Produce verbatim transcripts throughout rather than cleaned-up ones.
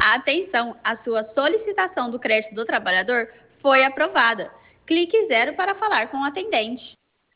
Atenção, a sua solicitação do crédito do trabalhador foi aprovada. Clique zero para falar com o atendente.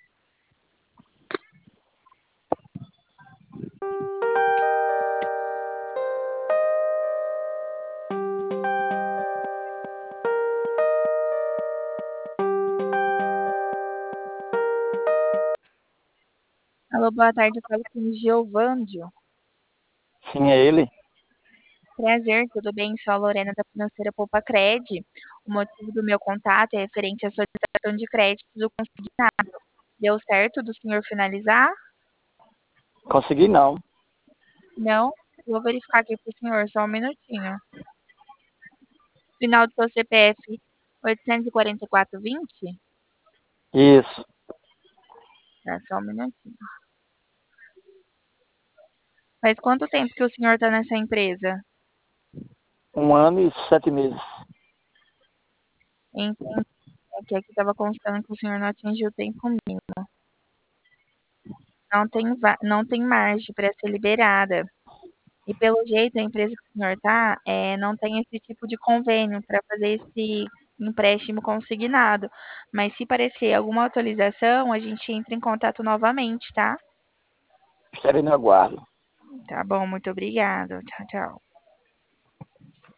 Alô, boa tarde, eu falo com o Giovândio. Sim, é ele. Prazer, tudo bem? Sou a Lorena da Financeira Poupa Cred. O motivo do meu contato é referente à solicitação de crédito do consignado. Deu certo do senhor finalizar? Consegui não. Não? Vou verificar aqui para o senhor, só um minutinho. Final do seu C P F oitocentos e quarenta e quatro vinte? Isso. Tá, só um minutinho. Faz quanto tempo que o senhor está nessa empresa? Um ano e sete meses. Entendi. É que aqui estava constando que o senhor não atingiu o tempo mínimo. Não tem, va- não tem margem para ser liberada. E pelo jeito, a empresa que o senhor está é, não tem esse tipo de convênio para fazer esse empréstimo consignado. Mas se parecer alguma atualização, a gente entra em contato novamente, tá? Estarei no aguardo. Tá bom, muito obrigada. Tchau, tchau.